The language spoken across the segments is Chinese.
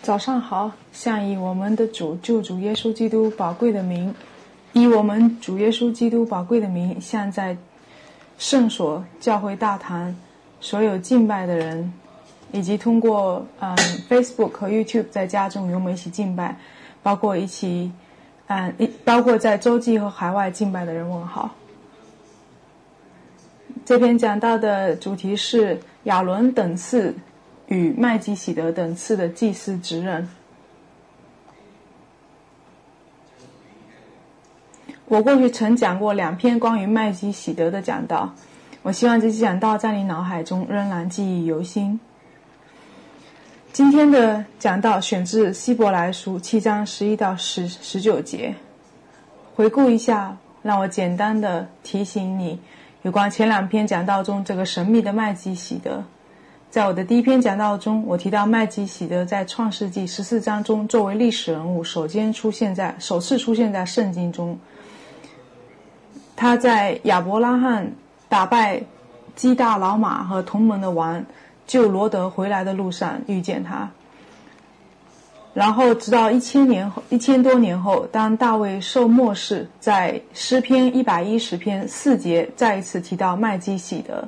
早上好，向以我们的主救主耶稣基督宝贵的名，以我们主耶稣基督宝贵的名，向在圣所教会大堂所有敬拜的人，以及通过Facebook 和 YouTube 在家中与我们一起敬拜，包括在洲际和海外敬拜的人问好。这篇讲到的主题是亚伦等次与麦基洗德等次的祭司职任。我过去曾讲过2篇关于麦基洗德的讲道，我希望这些讲道在你脑海中仍然记忆犹新。今天的讲道选自希伯来书7章11到19节。回顾一下，让我简单的提醒你有关前2篇讲道中这个神秘的麦基洗德。在我的第1篇讲道中，我提到麦基洗德在创世纪14章中作为历史人物首次出现在圣经中。他在亚伯拉罕打败基大老马和同门的王救罗德回来的路上遇见他，然后直到1000多年后，当大卫受默示，在诗篇110篇4节再一次提到麦基洗德，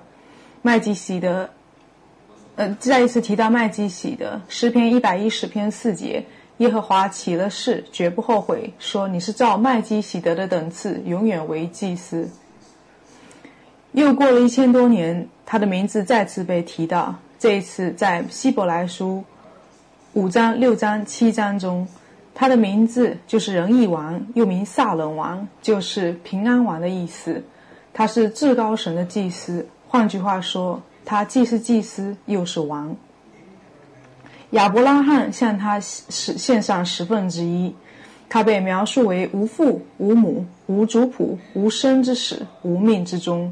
诗篇110篇4节，耶和华起了誓，绝不后悔，说你是照麦基洗德的等次，永远为祭司。又过了1000多年，他的名字再次被提到，这一次在希伯来书5章、6章、7章中，他的名字就是仁义王，又名撒冷王，就是平安王的意思。他是至高神的祭司，换句话说，他既是祭司又是王。亚伯拉罕向他献上1/10，他被描述为无父无母无族谱无生之始无命之终。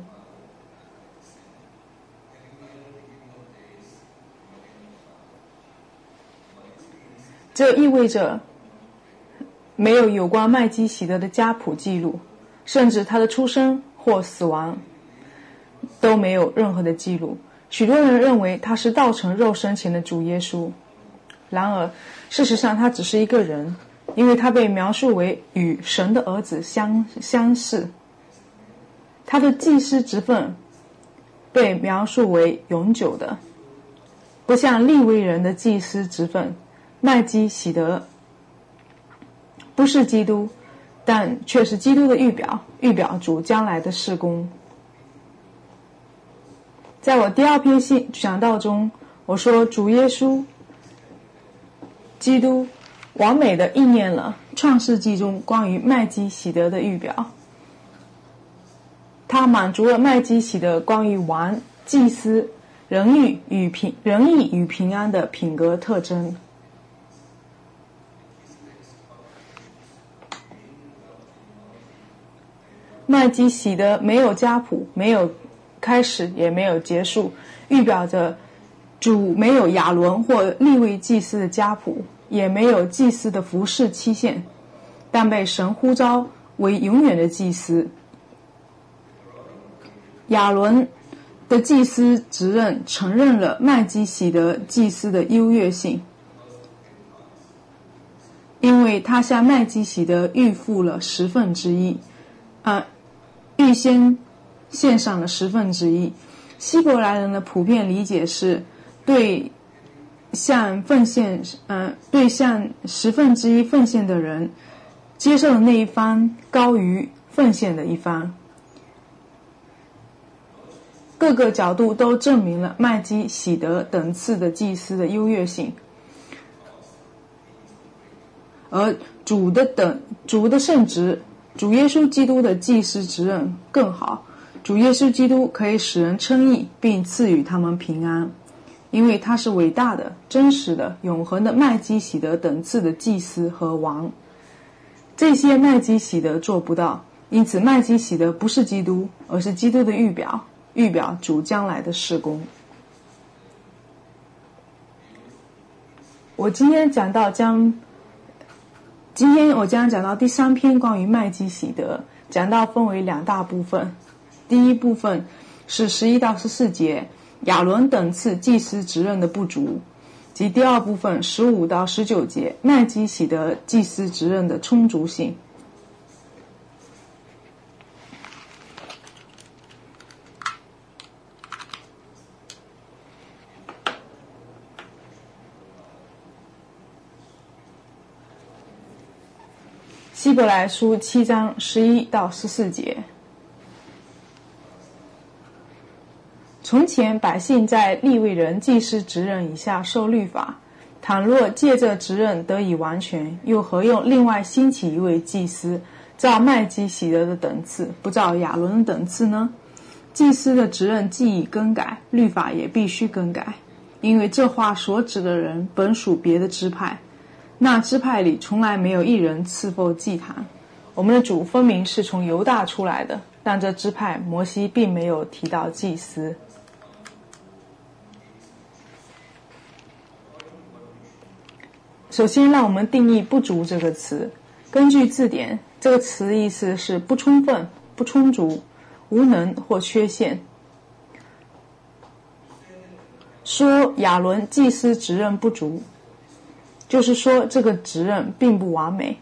这意味着没有关麦基洗德的家谱记录，甚至他的出生或死亡都没有任何的记录。许多人认为他是道成肉身前的主耶稣，然而事实上他只是一个人，因为他被描述为与神的儿子相似。他的祭司职分被描述为永久的，不像利未人的祭司职分。麦基洗德不是基督，但却是基督的预表主将来的事工。在我第2篇讲道中，我说主耶稣基督完美的应验了创世纪中关于麦基洗德的预表，他满足了麦基洗德关于王、祭司、仁义与平安的品格特征。麦基洗德没有家谱，没有开始也没有结束，预表着主没有亚伦或利未祭司的家谱，也没有祭司的服事期限，但被神呼召为永远的祭司。亚伦的祭司职任承认了麦基洗德祭司的优越性，因为他向麦基洗德预付了1/10，预先献上了1/10。希伯来人的普遍理解是，对向1/10奉献的人，接受的那一方高于奉献的一方。各个角度都证明了麦基洗德等次的祭司的优越性，而主的圣职，主耶稣基督的祭司职任更好。主耶稣基督可以使人称义，并赐予他们平安，因为他是伟大的、真实的、永恒的麦基洗德等次的祭司和王。这些麦基洗德做不到，因此麦基洗德不是基督，而是基督的预表主将来的事工。我今天我将讲到第3篇关于麦基洗德，讲到分为2大部分。第一部分是11到14节，亚伦等次祭司职任的不足。 及第二部分15到19节麦基洗德祭司职任的充足性。希伯来书7章11到14节。从前百姓在利未人祭司职任以下受律法，倘若借这职任得以完全，又何用另外兴起一位祭司，照麦基洗德的等次，不照亚伦的等次呢？祭司的职任既已更改，律法也必须更改，因为这话所指的人本属别的支派，那支派里从来没有一人侍奉祭坛。我们的主分明是从犹大出来的，但这支派摩西并没有提到祭司。首先让我们定义不足这个词。根据字典，这个词意思是不充分、不充足、无能或缺陷。说亚伦祭司职任不足，就是说这个职任并不完美。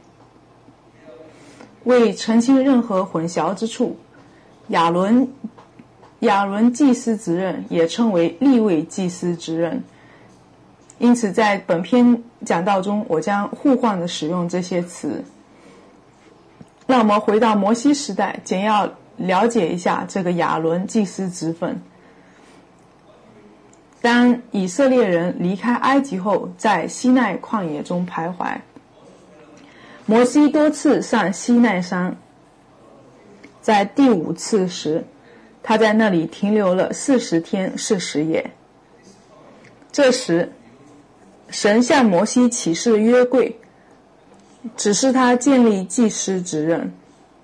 为澄清任何混淆之处，亚伦祭司职任也称为利未祭司职任。因此在本篇讲道中，我将互换的使用这些词。让我们回到摩西时代，简要了解一下这个亚伦祭司职分。当以色列人离开埃及后，在西奈旷野中徘徊，摩西多次上西奈山，在第5次时，他在那里停留了40天40夜。这时神向摩西启示约柜，指示他建立祭司职任。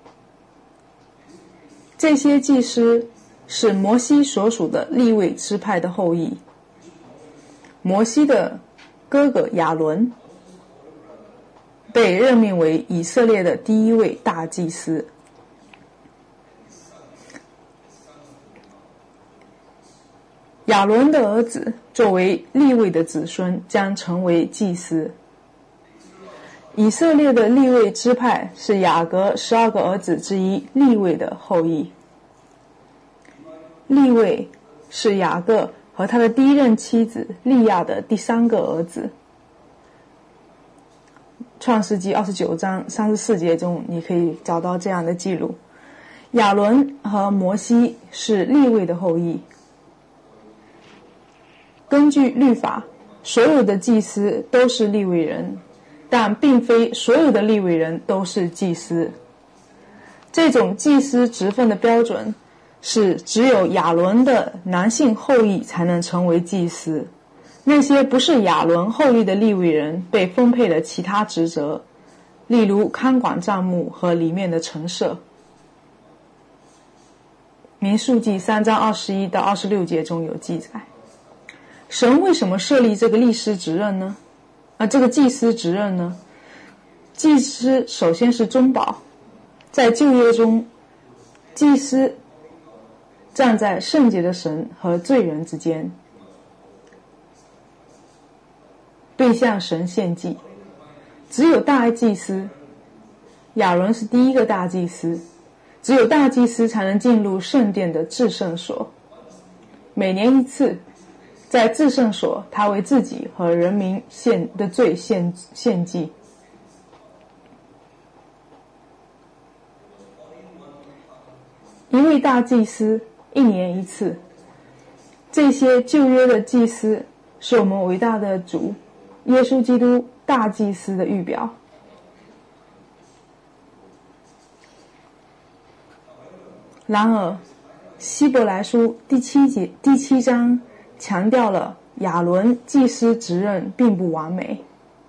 这些祭司是摩西所属的利未支派的后裔。摩西的哥哥亚伦被任命为以色列的第一位大祭司。亚伦的儿子作为利未的子孙将成为祭司。以色列的利未支派是雅各12个儿子之一利未的后裔。利未是雅各和他的第一任妻子利亚的第3个儿子。创世纪29章34节中你可以找到这样的记录。亚伦和摩西是利未的后裔。根据律法，所有的祭司都是利未人，但并非所有的利未人都是祭司。这种祭司职分的标准是只有亚伦的男性后裔才能成为祭司，那些不是亚伦后裔的利未人被分配了其他职责，例如看管帐幕和里面的陈设。民数记3章21到26节中有记载。神为什么设立这个历师职任呢？这个祭司职任呢？祭司首先是中保，在旧约中，祭司站在圣洁的神和罪人之间，对向神献祭。只有大祭司亚伦是第一个大祭司，只有大祭司才能进入圣殿的至圣所，每年一次。在至圣所，他为自己和人民的罪献祭。一位大祭司1年一次。这些旧约的祭司是我们伟大的主耶稣基督大祭司的预表。然而希伯来书第7章强调了亚伦祭司职任并不完美。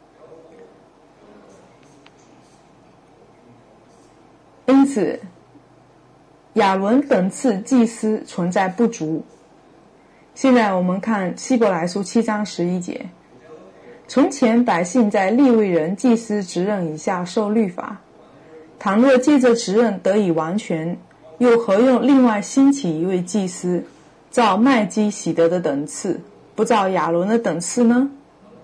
因此亚伦等次祭司存在不足。现在我们看希伯来书7章11节。从前百姓在利未人祭司职任以下受律法，倘若借着职任得以完全，又何用另外兴起一位祭司，照麦基洗德的等次，不照亚伦的等次呢？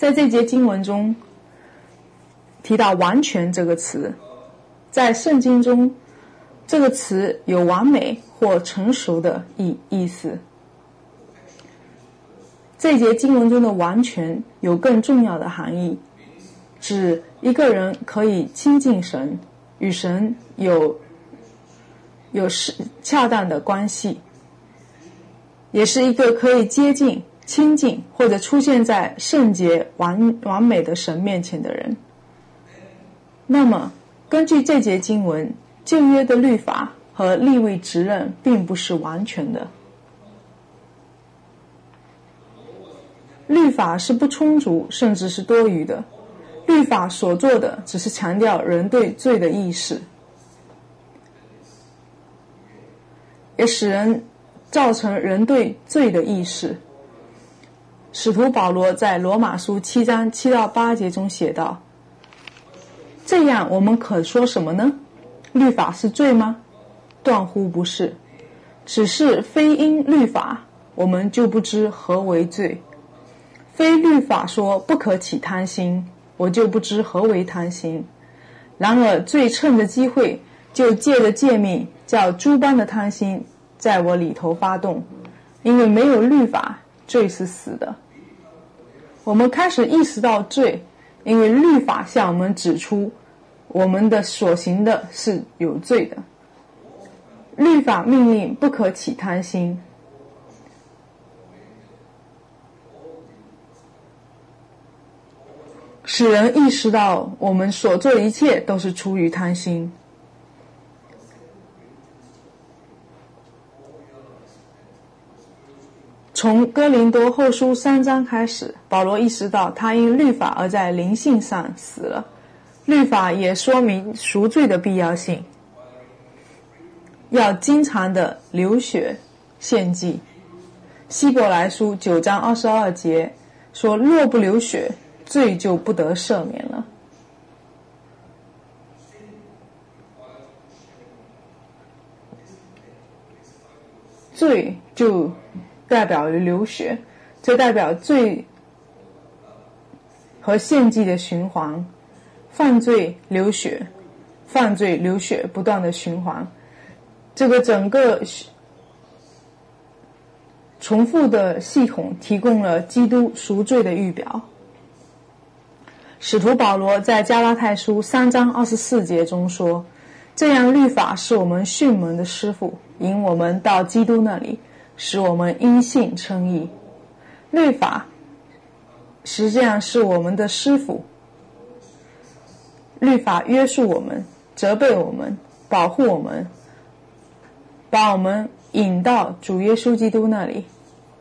在这节经文中提到完全这个词，在圣经中这个词有完美或成熟的意思。这节经文中的完全有更重要的含义，指一个人可以亲近神，与神有恰当的关系，也是一个可以接近、亲近或者出现在圣洁完美的神面前的人。那么根据这节经文，旧约的律法和利未职任并不是完全的，律法是不充足甚至是多余的，律法所做的只是强调人对罪的意识，也使人造成人对罪的意识。使徒保罗在罗马书7章7到8节中写道，这样我们可说什么呢？律法是罪吗？断乎不是，只是非因律法，我们就不知何为罪。非律法说不可起贪心，我就不知何为贪心。然而罪趁着机会，就借着诫命，叫诸般的贪心在我里头发动。因为没有律法，罪是死的。我们开始意识到罪，因为律法向我们指出我们的所行的是有罪的。律法命令不可起贪心，使人意识到我们所做的一切都是出于贪心。从哥林多后书3章开始，保罗意识到他因律法而在灵性上死了，律法也说明赎罪的必要性，要经常的流血献祭。希伯来书9章22节说，若不流血，罪就不得赦免了。罪就代表于流血，这代表罪和献祭的循环，犯罪流血，犯罪流血，不断的循环。这个整个重复的系统提供了基督赎罪的预表。使徒保罗在加拉太书3章24节中说，这样律法是我们训门的师傅，引我们到基督那里，使我们因信称义。律法实际上是我们的师傅，律法约束我们，责备我们，保护我们，把我们引到主耶稣基督那里。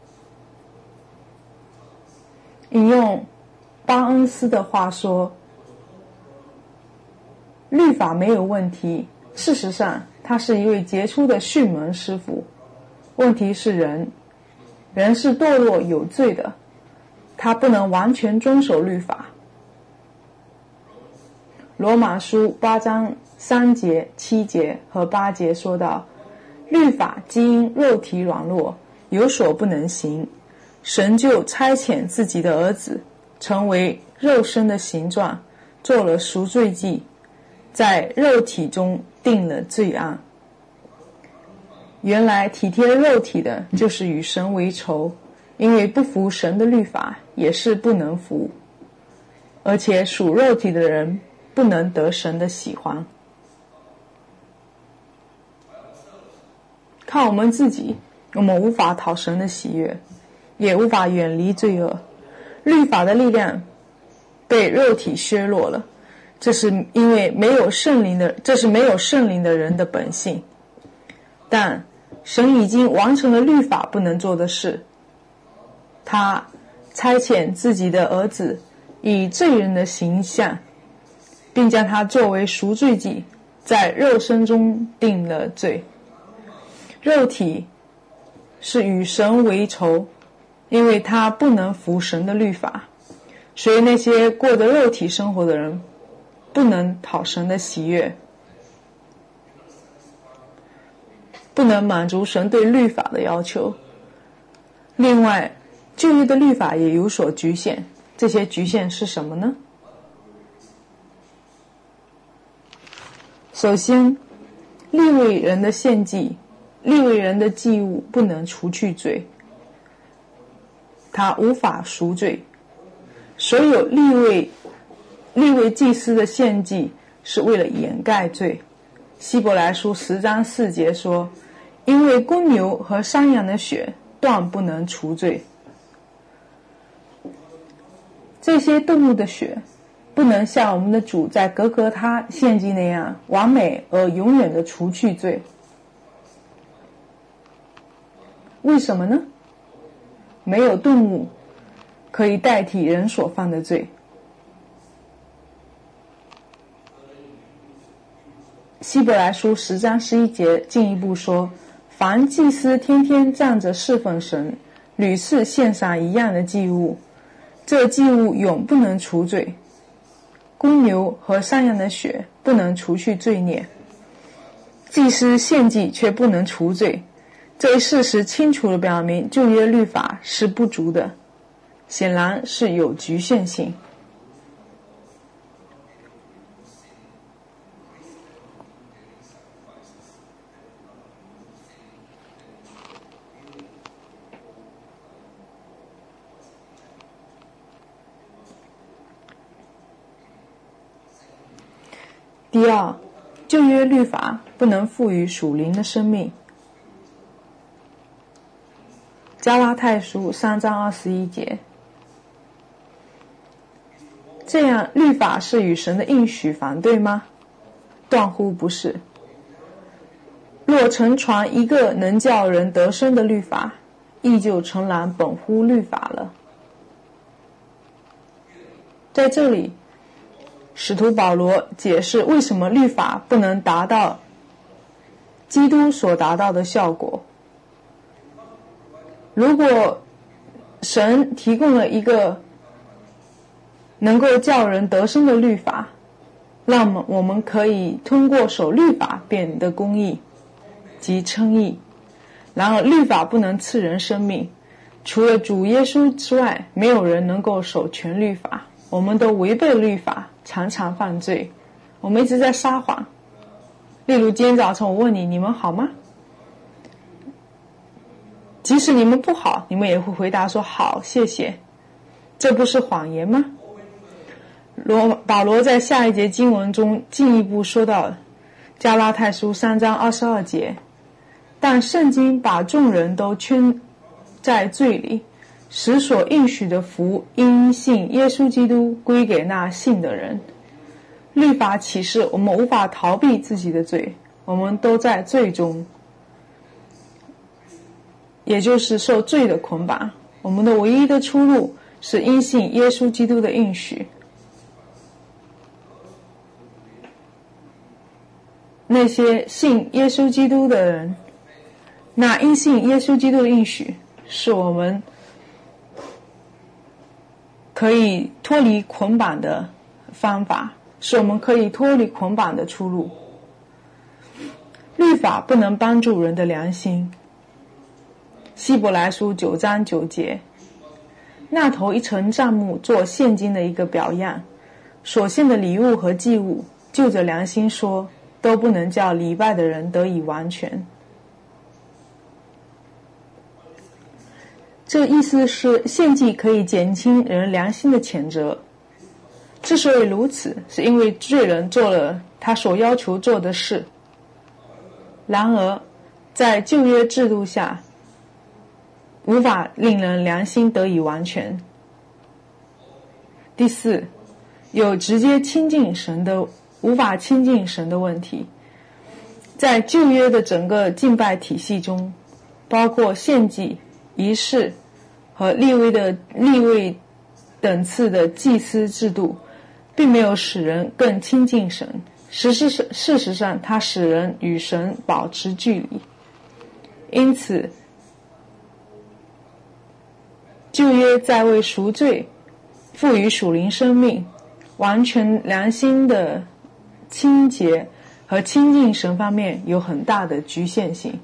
引用巴恩斯的话说，律法没有问题，事实上他是一位杰出的训门师傅，问题是人是堕落有罪的，他不能完全遵守律法。罗马书8章3节、7节和8节说到，律法既因肉体软弱，有所不能行，神就差遣自己的儿子，成为肉身的形状，做了赎罪祭，在肉体中定了罪案。原来体贴肉体的就是与神为仇，因为不服神的律法也是不能服，而且属肉体的人不能得神的喜欢。靠我们自己，我们无法讨神的喜悦，也无法远离罪恶。律法的力量被肉体削弱了，这是没有圣灵的人的本性。但神已经完成了律法不能做的事，他差遣自己的儿子以罪人的形象，并将他作为赎罪祭，在肉身中定了罪。肉体是与神为仇，因为他不能服神的律法，所以那些过着肉体生活的人不能讨神的喜悦，不能满足神对律法的要求。另外，旧约的律法也有所局限， 这些局限是什么呢？首先，利未人的献祭，利未人的祭物不能除去罪，他无法赎罪。所有利未祭司的献祭是为了掩盖罪。希伯来书10章4节说，因为公牛和山羊的血断不能除罪。这些动物的血不能像我们的主在格格他献祭那样完美而永远的除去罪。为什么呢？没有动物可以代替人所犯的罪。希伯来书10章11节进一步说，凡祭司天天站着侍奉神，屡次献上一样的祭物，这祭物永不能除罪。公牛和山羊的血不能除去罪孽，祭司献祭却不能除罪。这一事实清楚地表明旧约律法是不足的，显然是有局限性。第二，旧约律法不能赋予属灵的生命。加拉太书3章21节，这样律法是与神的应许反对吗？断乎不是。若曾传一个能叫人得生的律法，亦就诚然本乎律法了。在这里，使徒保罗解释为什么律法不能达到基督所达到的效果。如果神提供了一个能够叫人得生的律法，那么我们可以通过守律法变得公义及称义。然而律法不能赐人生命，除了主耶稣之外，没有人能够守全律法。我们都违背律法，常常犯罪，我们一直在撒谎。例如今天早晨我问你们好吗？即使你们不好，你们也会回答说好，谢谢。这不是谎言吗？保罗在下一节经文中进一步说到加拉太书3章22节，但圣经把众人都圈在罪里，使所应许的福因信耶稣基督归给那信的人。律法启示我们无法逃避自己的罪，我们都在罪中，也就是受罪的捆绑。我们的唯一的出路是因信耶稣基督的应许。那些信耶稣基督的人，那因信耶稣基督的应许是我们可以脱离捆绑的方法，是我们可以脱离捆绑的出路。律法不能帮助人的良心。希伯来书9章9节，那头一层帐幕做现今的一个表样，所献的礼物和祭物，就着良心说，都不能叫礼拜的人得以完全。这意思是献祭可以减轻人良心的谴责。之所以如此，是因为罪人做了他所要求做的事。然而在旧约制度下，无法令人良心得以完全。第四，有直接亲近神的无法亲近神的问题。在旧约的整个敬拜体系中，包括献祭、仪式和利未等次的祭司制度，并没有使人更亲近神。事实上，它使人与神保持距离。因此旧约在为赎罪、赋予属灵生命、完全良心的清洁和亲近神方面有很大的局限性。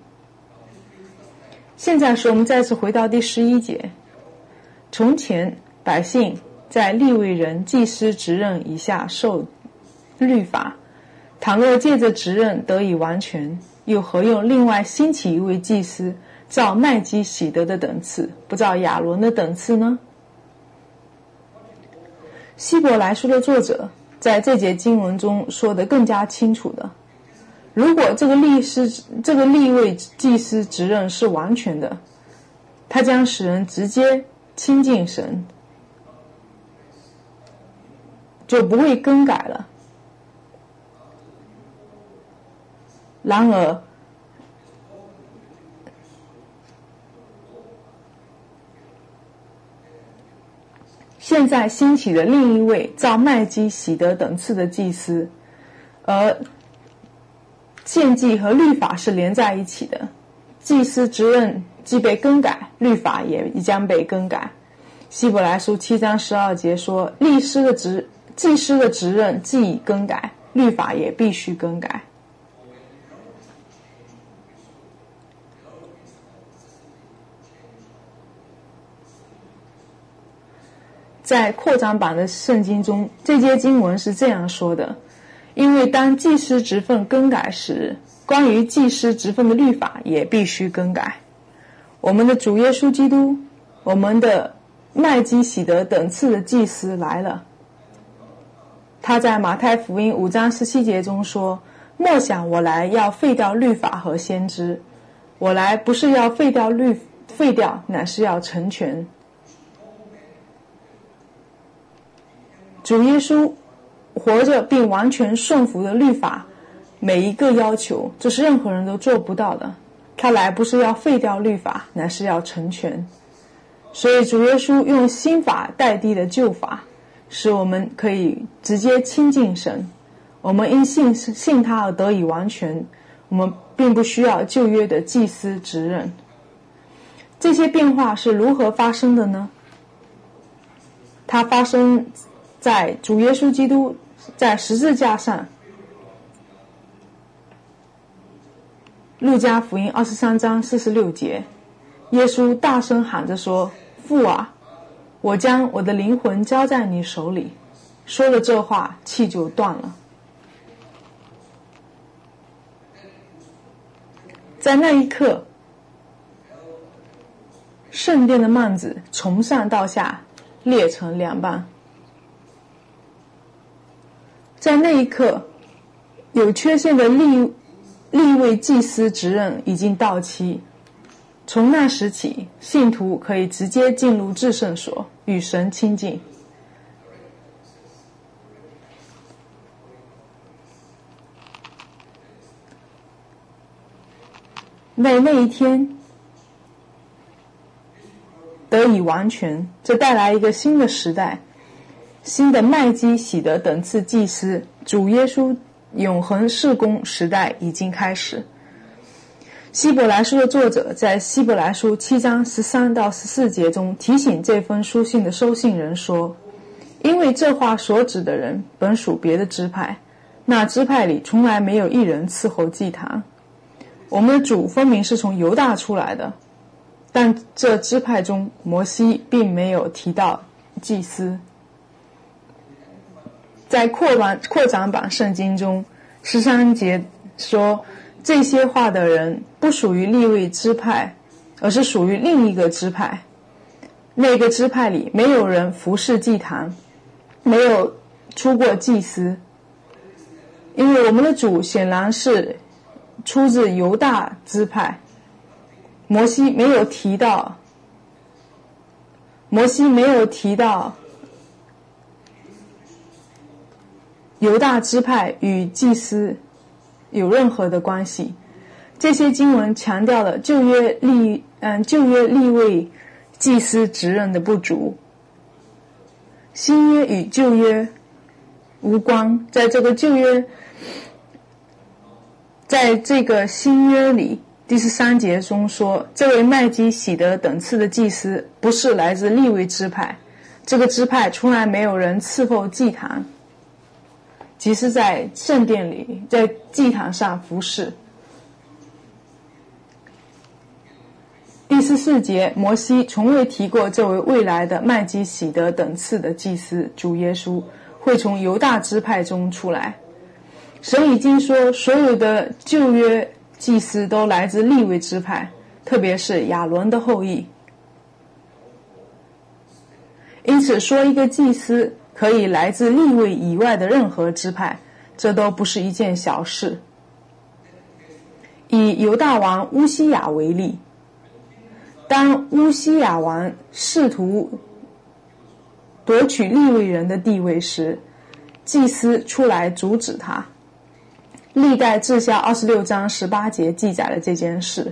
现在我们再次回到第11节。从前百姓在利未人祭司职任以下受律法，倘若借着职任得以完全，又何用另外兴起一位祭司，照麦基洗德的等次，不照亚伦的等次呢？希伯来书的作者在这节经文中说得更加清楚的，如果这个利未祭司职任是完全的，他将使人直接亲近神，就不会更改了。然而现在兴起的另一位照麦基洗德等次的祭司，而献祭和律法是连在一起的，祭司职任既被更改，律法也将被更改。希伯来书7章12节说，祭司的职任既已更改，律法也必须更改。在扩展版的圣经中，这节经文是这样说的，因为当祭司职分更改时，关于祭司职分的律法也必须更改。我们的主耶稣基督，我们的麦基洗德等次的祭司来了。他在马太福音5章17节中说，莫想我来要废掉律法和先知，我来不是要废掉，乃是要成全。主耶稣活着并完全顺服的律法每一个要求，这是任何人都做不到的。他来不是要废掉律法，乃是要成全。所以主耶稣用新法代替了旧法，使我们可以直接亲近神。我们因信他而得以完全，我们并不需要旧约的祭司职任。这些变化是如何发生的呢？它发生在主耶稣基督在十字架上。路加福音23章46节，耶稣大声喊着说，父啊，我将我的灵魂交在你手里。说了这话，气就断了。在那一刻，圣殿的幔子从上到下裂成两半。在那一刻，有缺陷的利未祭司职任已经到期。从那时起，信徒可以直接进入至圣所，与神亲近。那一天得以完全，这带来一个新的时代，新的麦基洗德等次祭司，主耶稣永恒事工时代已经开始。希伯来书的作者在希伯来书7章13到14节中提醒这封书信的收信人说，因为这话所指的人本属别的支派，那支派里从来没有一人伺候祭坛。我们的主分明是从犹大出来的，但这支派中摩西并没有提到祭司。在扩展版圣经中13节说，这些话的人不属于利未支派，而是属于另一个支派。那个支派里没有人服侍祭坛，没有出过祭司。因为我们的主显然是出自犹大支派，摩西没有提到犹大支派与祭司有任何的关系。这些经文强调了旧约利未祭司职任的不足。新约与旧约无关，在这个新约里，第13节中说，这位麦基洗德等次的祭司不是来自利未支派，这个支派从来没有人伺候祭坛，即是在圣殿里，在祭坛上服侍。 第14节，摩西从未提过这位未来的麦基洗德等次的祭司主耶稣会从犹大支派中出来。神已经说，所有的旧约祭司都来自利未支派，特别是亚伦的后裔。因此说一个祭司可以来自利未以外的任何支派，这都不是一件小事。以犹大王乌西雅为例，当乌西雅王试图夺取利未人的地位时，祭司出来阻止他。历代志下26章18节记载了这件事。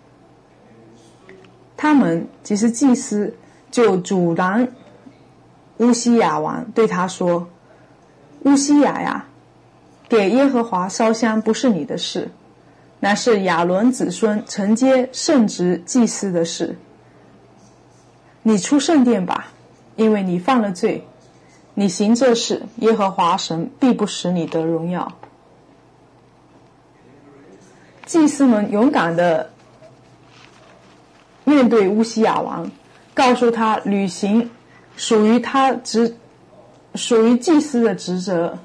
他们即是祭司，就阻拦乌西雅王，对他说：乌西雅呀，给耶和华烧香不是你的事，乃是亚伦子孙承接圣职祭司的事。你出圣殿吧，因为你犯了罪。你行这事，耶和华神必不使你得荣耀。祭司们勇敢地面对乌西雅王，告诉他履行属于祭司的职责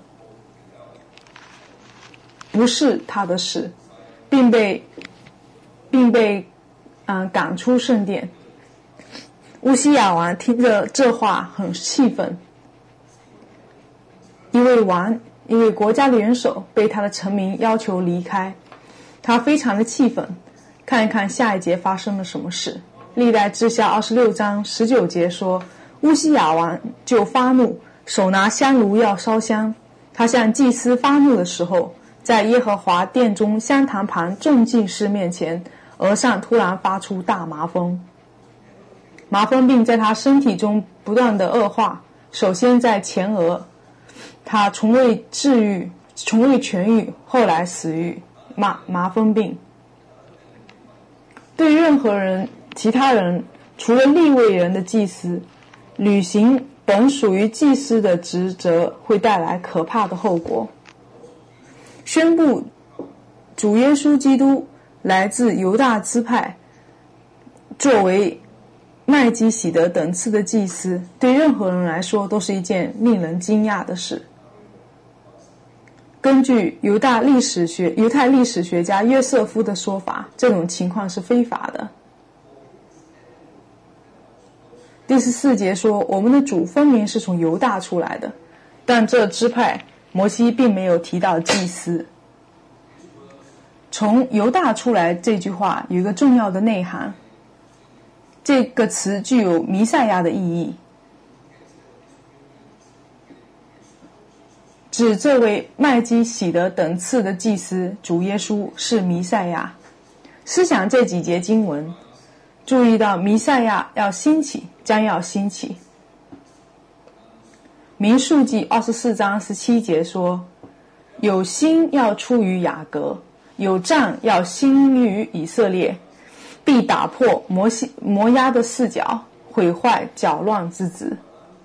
不是他的事，并被赶出圣殿。乌西雅王听着这话很气愤，一位国家的元首被他的臣民要求离开，他非常的气愤。看一看下一节发生了什么事。历代志下26章19节说，乌西雅王就发怒，手拿香炉要烧香。他向祭司发怒的时候，在耶和华殿中香坛旁众祭司面前，额上突然发出大麻风。麻风病在他身体中不断的恶化，首先在前额，他从未痊愈，后来死于麻风病。对任何人，其他人除了利未人的祭司，履行本属于祭司的职责会带来可怕的后果。宣布主耶稣基督来自犹大支派，作为麦基洗德等次的祭司，对任何人来说都是一件令人惊讶的事。根据犹太历史学家约瑟夫的说法，这种情况是非法的。第14节说，我们的主分明是从犹大出来的，但这支派摩西并没有提到祭司。从犹大出来这句话有一个重要的内涵，这个词具有弥赛亚的意义，指这位麦基洗德等次的祭司主耶稣是弥赛亚。思想这几节经文，注意到弥赛亚要兴起，将要兴起。民数记24章17节说，有星要出于雅各，有杖要兴于以色列，必打破摩押的四角，毁坏搅乱之子。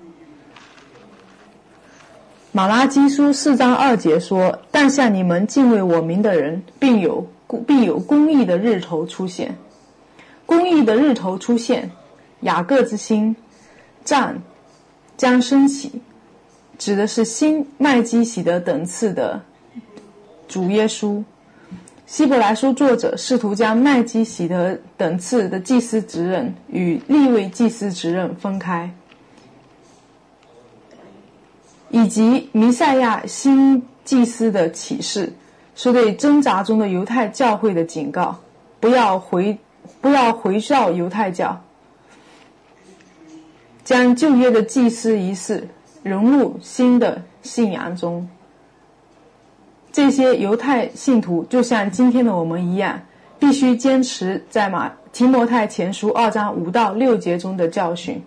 马拉基书4章2节说，但向你们敬畏我名的人，必有公义的日头出现。公义的日头出现，雅各之星杖将升起，指的是新麦基洗德等次的主耶稣。希伯来书作者试图将麦基洗德等次的祭司职任与利未祭司职任分开，以及弥赛亚新祭司的启示，是对挣扎中的犹太教会的警告，不要回照犹太教，将旧约的祭司仪式融入新的信仰中。这些犹太信徒就像今天的我们一样，必须坚持在提摩太前书2章5到6节中的教训。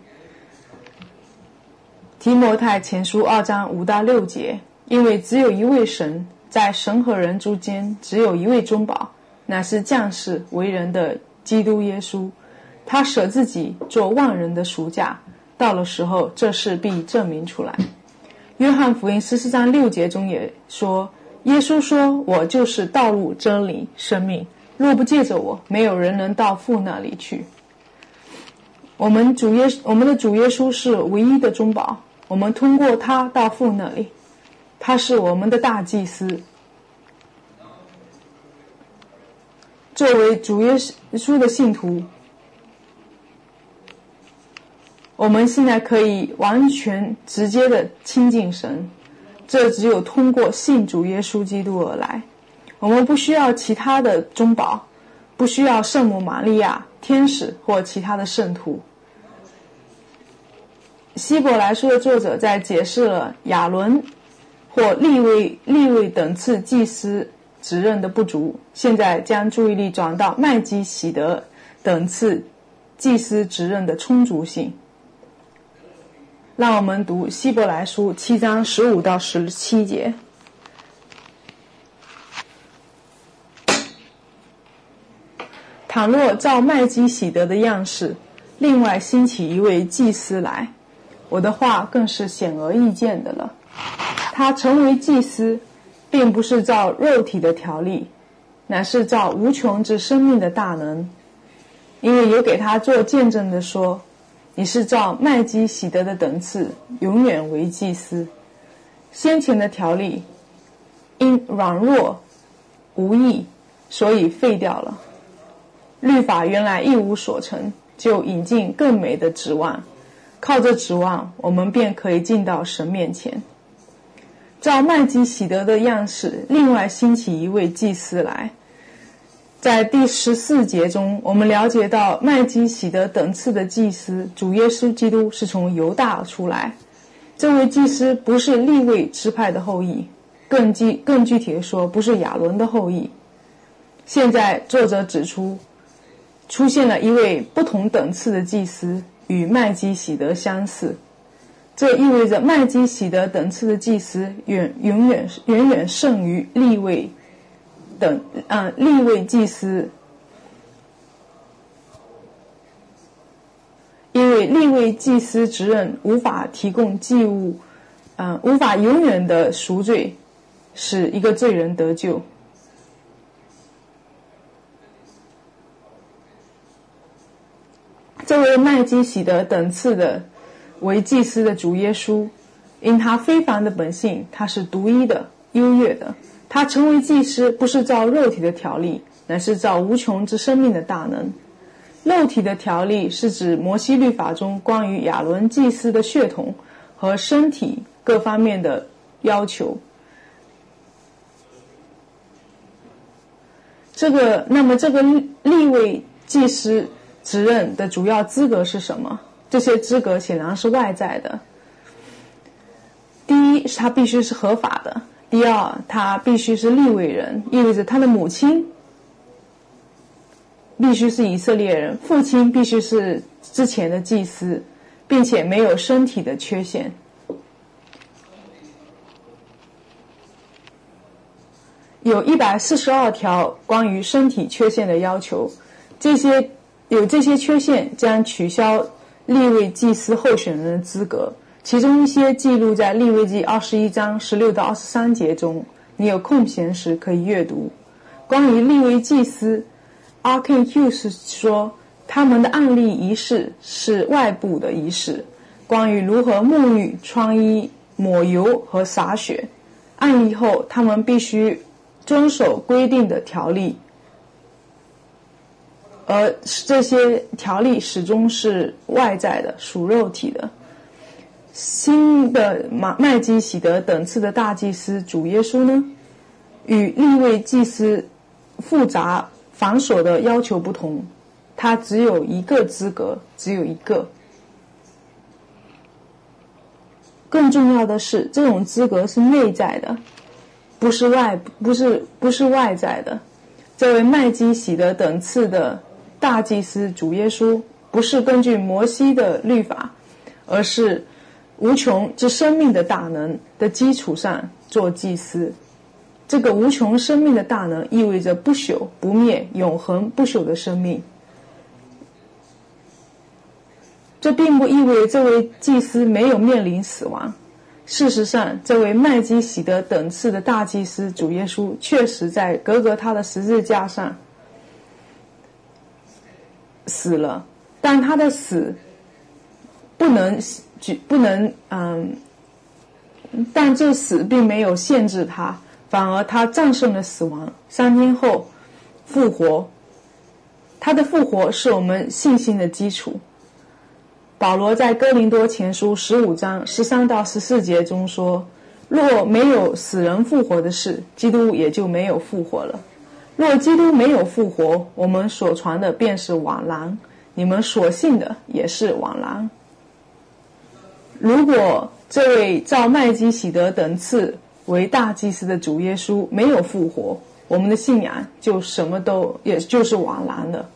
提摩太前书2章5到6节，因为只有一位神，在神和人之间只有一位中保，乃是降世为人的基督耶稣。他舍自己做万人的赎价，到了时候这事必证明出来。约翰福音14章6节中也说，耶稣说，我就是道路真理生命，若不借着我，没有人能到父那里去。 我们的主耶稣是唯一的中保，我们通过他到父那里，他是我们的大祭司。作为主耶稣的信徒，我们现在可以完全直接的亲近神，这只有通过信主耶稣基督而来。我们不需要其他的中保，不需要圣母玛利亚、天使或其他的圣徒。希伯来书的作者在解释了亚伦或利未等次祭司职任的不足，现在将注意力转到麦基洗德等次祭司职任的充足性。让我们读希伯来书7章15到17节。倘若照麦基洗德的样式，另外兴起一位祭司来，我的话更是显而易见的了。他成为祭司，并不是照肉体的条例，乃是照无穷之生命的大能。因为有给他做见证的说，你是照麦基洗德的等次，永远为祭司。先前的条例因软弱无益，所以废掉了。律法原来一无所成，就引进更美的指望，靠着指望，我们便可以进到神面前。照麦基洗德的样式，另外兴起一位祭司来。在第14节中，我们了解到麦基洗德等次的祭司主耶稣基督是从犹大出来。这位祭司不是利未支派的后裔，更具体的说，不是亚伦的后裔。现在作者指出现了一位不同等次的祭司，与麦基洗德相似。这意味着麦基洗德等次的祭司远远胜于利未祭司，因为利未祭司职任无法提供祭物，无法永远的赎罪，使一个罪人得救。这位麦基洗德等次的为祭司的主耶稣，因他非凡的本性，他是独一的、优越的。他成为祭司不是照肉体的条例，乃是照无穷之生命的大能。肉体的条例是指摩西律法中关于亚伦祭司的血统和身体各方面的要求。那么这个利未祭司职任的主要资格是什么？这些资格显然是外在的。第一，是他必须是合法的；第二，他必须是利未人，意味着他的母亲必须是以色列人，父亲必须是之前的祭司，并且没有身体的缺陷。有142条关于身体缺陷的要求，这些缺陷将取消利未祭司候选人的资格，其中一些记录在利未记21章16到23节中，你有空闲时可以阅读。关于利未祭司，Arkin Hughes 说，他们的案例仪式是外部的仪式，关于如何沐浴、穿衣、抹油和洒血。案例后，他们必须遵守规定的条例，而这些条例始终是外在的，属肉体的。新的麦基洗德等次的大祭司主耶稣呢，与利未祭司复杂繁琐的要求不同，他只有一个资格，只有一个。更重要的是，这种资格是内在的，不是外在的。这位麦基洗德等次的大祭司主耶稣，不是根据摩西的律法，而是无穷之生命的大能的基础上做祭司。这个无穷生命的大能意味着不朽、不灭、永恒不朽的生命。这并不意味这位祭司没有面临死亡。事实上，这位麦基洗德等次的大祭司主耶稣确实在各个他的十字架上死了，但他的死但这死并没有限制他，反而他战胜了死亡，3天后复活。他的复活是我们信心的基础。保罗在哥林多前书15章13到14节中说，若没有死人复活的事，基督也就没有复活了。若基督没有复活，我们所传的便是枉然，你们所信的也是枉然。如果这位照麦基洗德等次为大祭司的主耶稣没有复活，我们的信仰就也就是枉然了。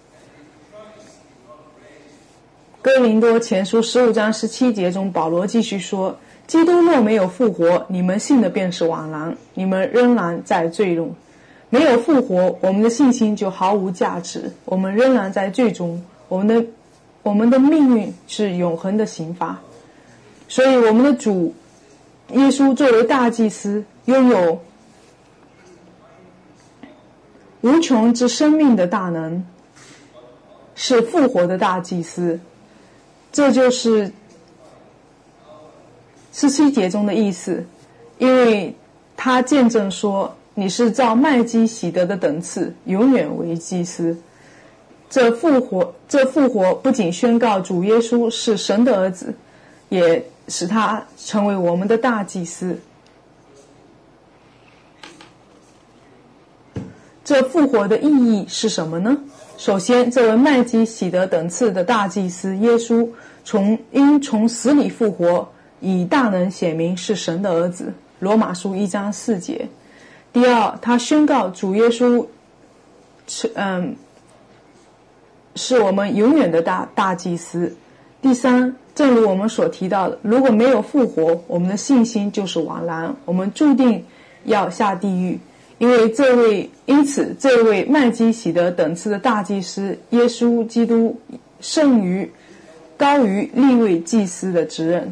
哥林多前书15章17节中，保罗继续说，基督若没有复活，你们信的便是枉然，你们仍然在罪中。没有复活，我们的信心就毫无价值，我们仍然在罪中，我们的命运是永恒的刑罚。所以我们的主耶稣作为大祭司，拥有无穷之生命的大能，是复活的大祭司。这就是17节中的意思，因为他见证说，你是照麦基洗德的等次，永远为祭司。这复活不仅宣告主耶稣是神的儿子，也使他成为我们的大祭司。这复活的意义是什么呢？首先，这位麦基洗德等次的大祭司耶稣因从死里复活，以大能显明是神的儿子，罗马书1章4节。第二，他宣告主耶稣是我们永远的大祭司。第三，正如我们所提到的，如果没有复活，我们的信心就是枉然，我们注定要下地狱。因此这位麦基洗德等次的大祭司耶稣基督高于利未祭司的职任，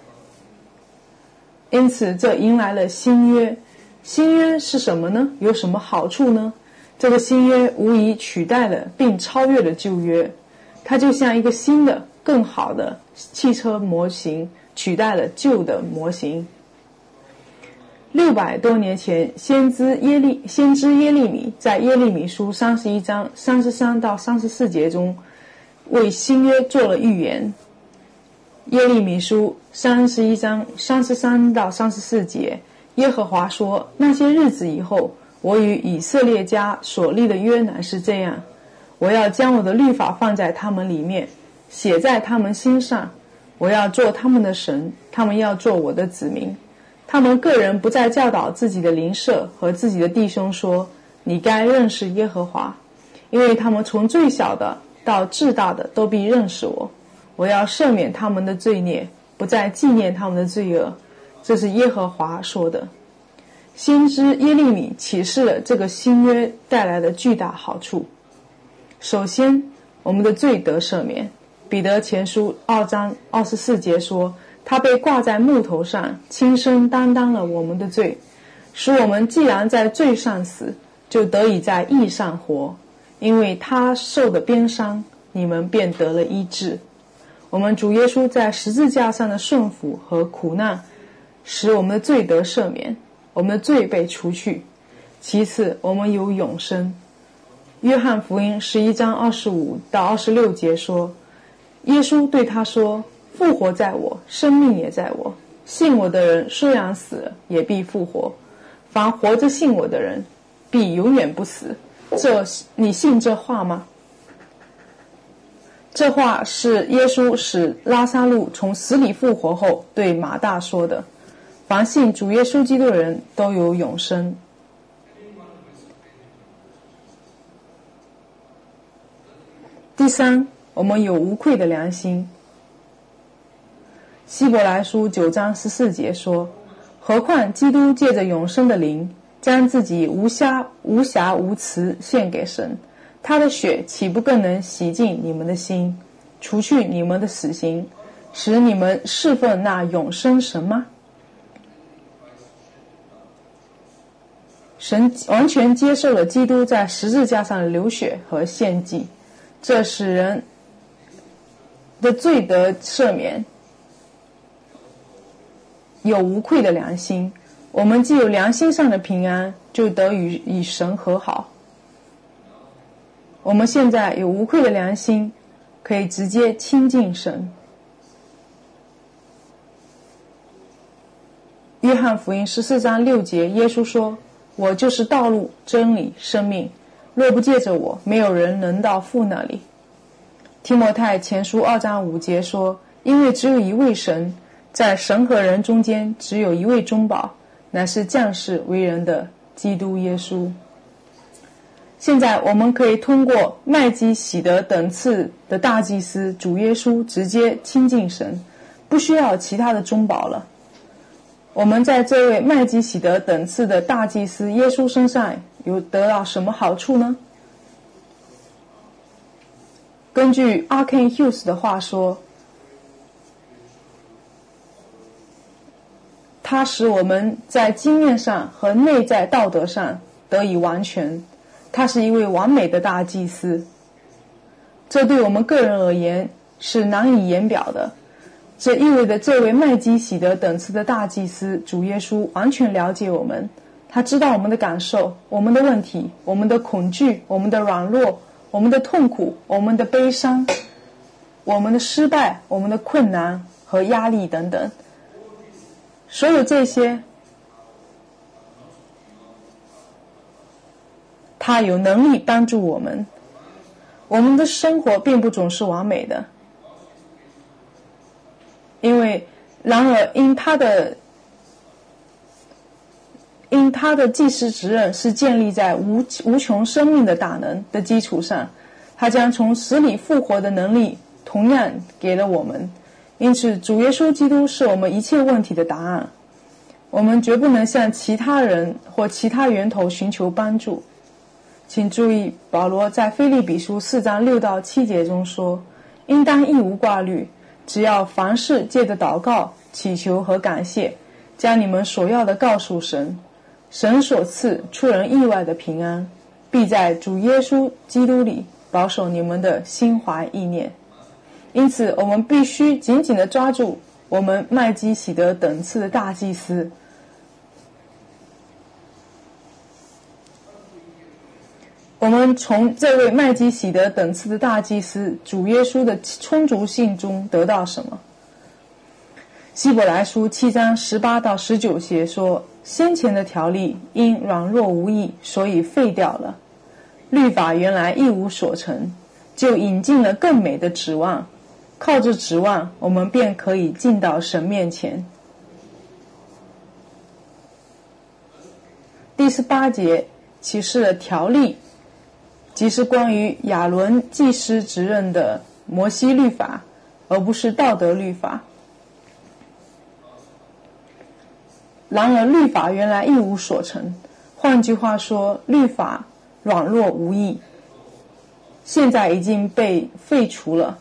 因此这迎来了新约。新约是什么呢？有什么好处呢？这个新约无疑取代了并超越了旧约，它就像一个新的更好的汽车模型取代了旧的模型。600多年前，先知耶利米在耶利米书31章33到34节中为新约做了预言。耶利米书31章33到34节，耶和华说，那些日子以后，我与以色列家所立的约乃是这样，我要将我的律法放在他们里面，写在他们心上，我要做他们的神，他们要做我的子民。他们个人不再教导自己的邻舍和自己的弟兄说，你该认识耶和华，因为他们从最小的到至大的都必认识我。我要赦免他们的罪孽，不再纪念他们的罪恶。这是耶和华说的。先知耶利米启示了这个新约带来的巨大好处。首先，我们的罪得赦免。彼得前书2章24节说，他被挂在木头上，亲身担当了我们的罪，使我们既然在罪上死，就得以在义上活。因为他受的鞭伤，你们便得了医治。我们主耶稣在十字架上的顺服和苦难，使我们的罪得赦免，我们的罪被除去。其次，我们有永生。约翰福音11章25到26节说，耶稣对他说，复活在我，生命也在我，信我的人虽然死了，也必复活。凡活着信我的人，必永远不死。你信这话吗？这话是耶稣使拉撒路从死里复活后对马大说的。凡信主耶稣基督的人都有永生。第三，我们有无愧的良心。希伯来书9章14节说，何况基督借着永生的灵，将自己无瑕无疵献给神，他的血岂不更能洗净你们的心，除去你们的死刑，使你们侍奉那永生神吗？神完全接受了基督在十字架上的流血和献祭，这使人的罪得赦免， 有无愧的良心，我们既有良心上的平安，就得与神和好。我们现在有无愧的良心，可以直接亲近神。约翰福音14章6节，耶稣说：我就是道路、真理、生命，若不借着我，没有人能到父那里。提摩太前书2章5节说：因为只有一位神，在神和人中间只有一位中保，乃是降世为人的基督耶稣。现在我们可以通过麦基洗德等次的大祭司主耶稣直接亲近神，不需要其他的中保了。我们在这位麦基洗德等次的大祭司耶稣身上有得到什么好处呢？根据 Arken Hughes 的话说，它使我们在经验上和内在道德上得以完全。他是一位完美的大祭司，这对我们个人而言是难以言表的。这意味着这位麦基洗德等次的大祭司主耶稣完全了解我们，他知道我们的感受、我们的问题、我们的恐惧、我们的软弱、我们的痛苦、我们的悲伤、我们的失败、我们的困难和压力等等。所有这些他有能力帮助我们。我们的生活并不总是完美的，然而因他的祭司职任是建立在无穷生命的大能的基础上，他将从死里复活的能力同样给了我们。因此主耶稣基督是我们一切问题的答案。我们绝不能向其他人或其他源头寻求帮助。请注意，保罗在腓立比书4章6到7节中说：应当一无挂虑，只要凡事借着祷告、祈求和感谢，将你们所要的告诉神。神所赐出人意外的平安，必在主耶稣基督里保守你们的心怀意念。因此我们必须紧紧地抓住我们麦基洗德等次的大祭司。我们从这位麦基洗德等次的大祭司主耶稣的充足性中得到什么？希伯来书7章18到19节说：先前的条例因软弱无益，所以废掉了。律法原来一无所成，就引进了更美的指望，靠着指望，我们便可以进到神面前。第18节启示了条例，即是关于亚伦祭司职任的摩西律法，而不是道德律法。然而律法原来一无所成，换句话说，律法软弱无益，现在已经被废除了。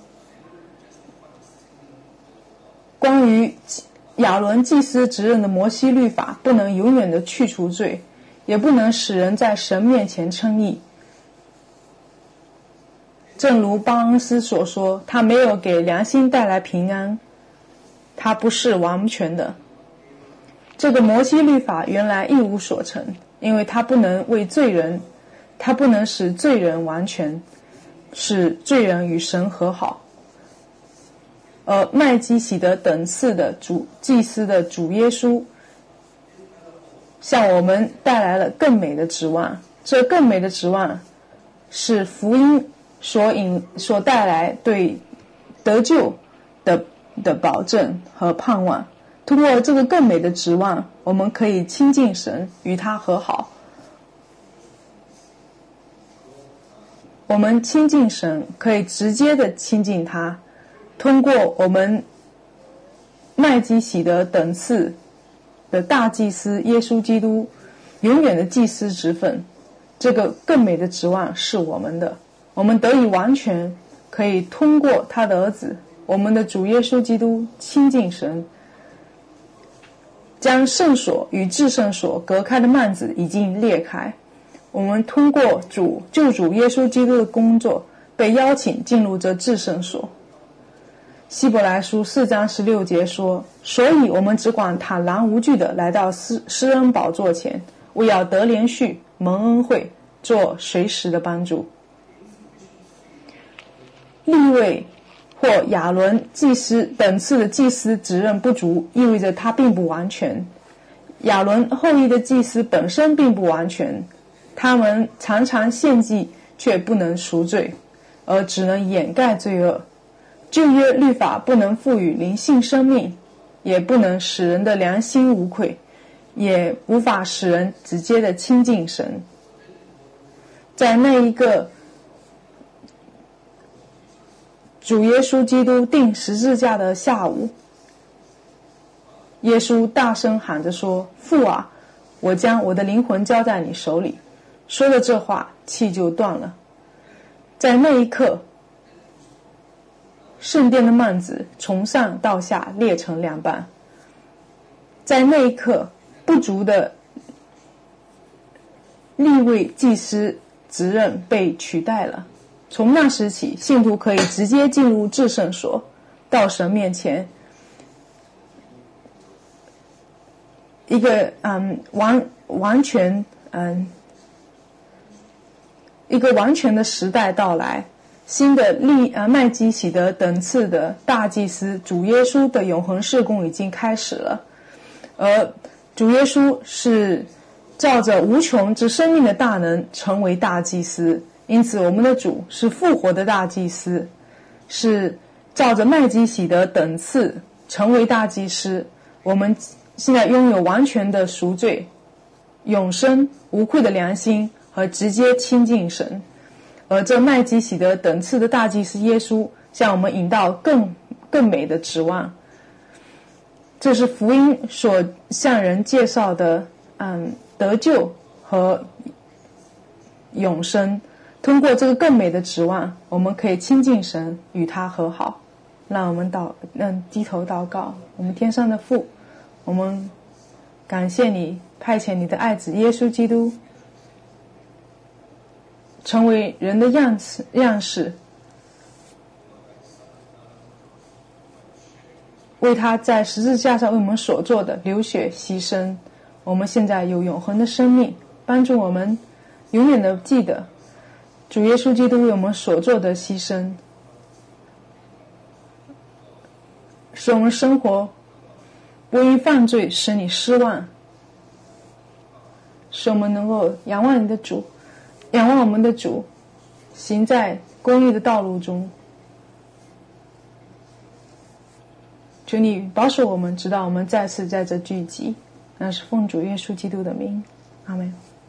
关于亚伦祭司职任的摩西律法不能永远的去除罪，也不能使人在神面前称义。正如巴恩斯所说，他没有给良心带来平安，他不是完全的。这个摩西律法原来一无所成，因为他不能使罪人完全，使罪人与神和好。而麦基洗德等次的祭司的主耶稣向我们带来了更美的指望，这更美的指望是福音所带来对得救的保证和盼望。通过这个更美的指望，我们可以亲近神，与他和好。我们亲近神，可以直接的亲近他，通过我们麦基洗德等次的大祭司耶稣基督永远的祭司职分。这个更美的指望是我们的，我们得以完全可以通过他的儿子，我们的主耶稣基督亲近神。将圣所与至圣所隔开的幔子已经裂开，我们通过救主耶稣基督的工作被邀请进入这至圣所。 希伯来书4章16节说，所以我们只管坦然无惧地来到施恩宝座前，为要得连续蒙恩惠，做随时的帮助。利未或亚伦祭司等次的祭司职任不足，意味着他并不完全。亚伦后裔的祭司本身并不完全，他们常常献祭却不能赎罪，而只能掩盖罪恶。旧约律法不能赋予灵性生命，也不能使人的良心无愧，也无法使人直接的亲近神。在那一个主耶稣基督钉十字架的下午，耶稣大声喊着说，父啊，我将我的灵魂交在你手里。说了这话，气就断了。在那一刻，圣殿的幔子从上到下裂成两半。在那一刻，不足的利未祭司职任被取代了。从那时起，信徒可以直接进入至圣所，到神面前。一个完全的时代到来，新的麦基洗德等次的大祭司主耶稣的永恒事工已经开始了，而主耶稣是照着无穷之生命的大能成为大祭司，因此我们的主是复活的大祭司，是照着麦基洗德等次成为大祭司。我们现在拥有完全的赎罪、永生、无愧的良心和直接亲近神。而这麦基洗德等次的大祭司耶稣向我们引到更美的指望。这是福音所向人介绍的得救和永生。通过这个更美的指望，我们可以亲近神，与他和好。让我们低头祷告。我们天上的父，我们感谢你派遣你的爱子耶稣基督成为人的样式，为他在十字架上为我们所做的流血牺牲。我们现在有永恒的生命，帮助我们永远的记得主耶稣基督为我们所做的牺牲，使我们生活不因犯罪使你失望，使我们能够仰望我们的主，行在公义的道路中。求你保守我们，直到我们再次在这聚集。那是奉主耶稣基督的名，阿们。